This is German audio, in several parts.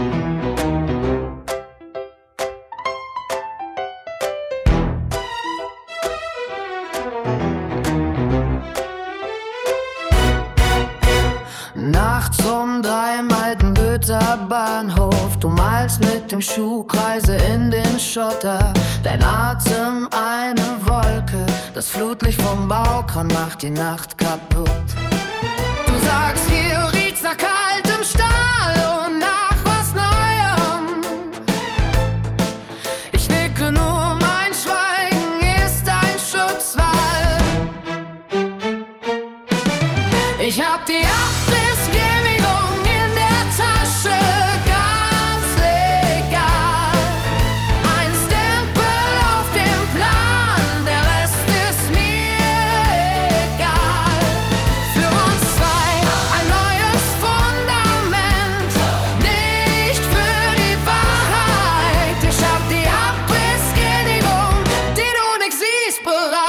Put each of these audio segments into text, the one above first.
Nachts um 3 im alten Goether Bahnhof. Du malst mit dem Schuh Kreise in den Schotter. Dein Atem eine Wolke. Das Flutlicht vom Balkon macht die Nacht kaputt. Du sagst, hier riecht's nach kaltem Stahl und nach was Neuem. Ich nicke nur, mein Schweigen ist ein Schutzwall. Ich hab die Abrissgenehmigung in der Tasche, ganz legal. Ein Stempel auf dem Plan, der Rest ist mir egal. Für uns zwei ein neues Fundament, nicht für die Wahrheit. Ich hab die Abrissgenehmigung, die du nicht siehst, bereit.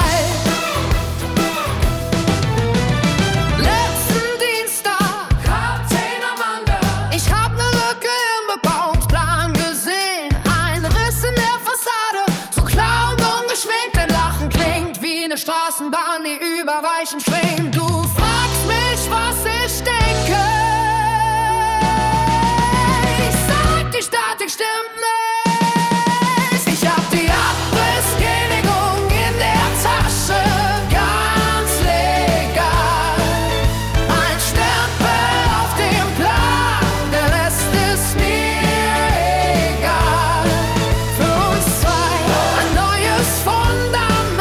Straßenbahn, die über Weichen schwingen. Du fragst mich, was ich denke. Ich sag, die Statik stimmt nicht. Ich hab die Abrissgenehmigung in der Tasche, ganz legal. Ein Stempel auf dem Plan, der Rest ist mir egal. Für uns zwei ein neues Fundament.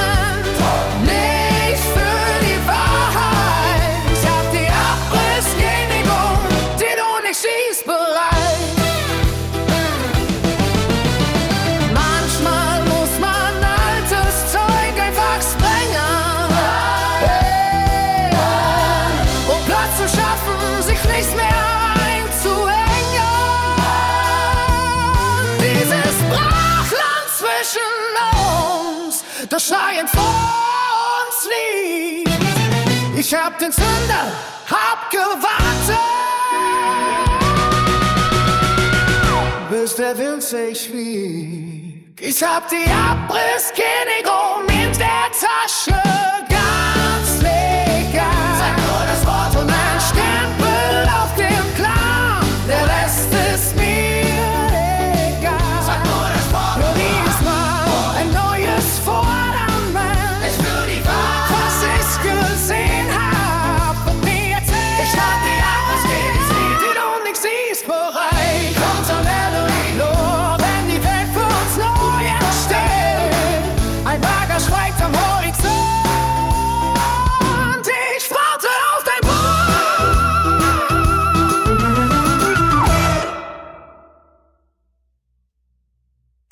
Das Schreien vor uns liegt. Ich hab den Zünder, hab gewartet, bis der Wind sich schwieg. Ich hab die Abrissgenehmigung in der Tasche.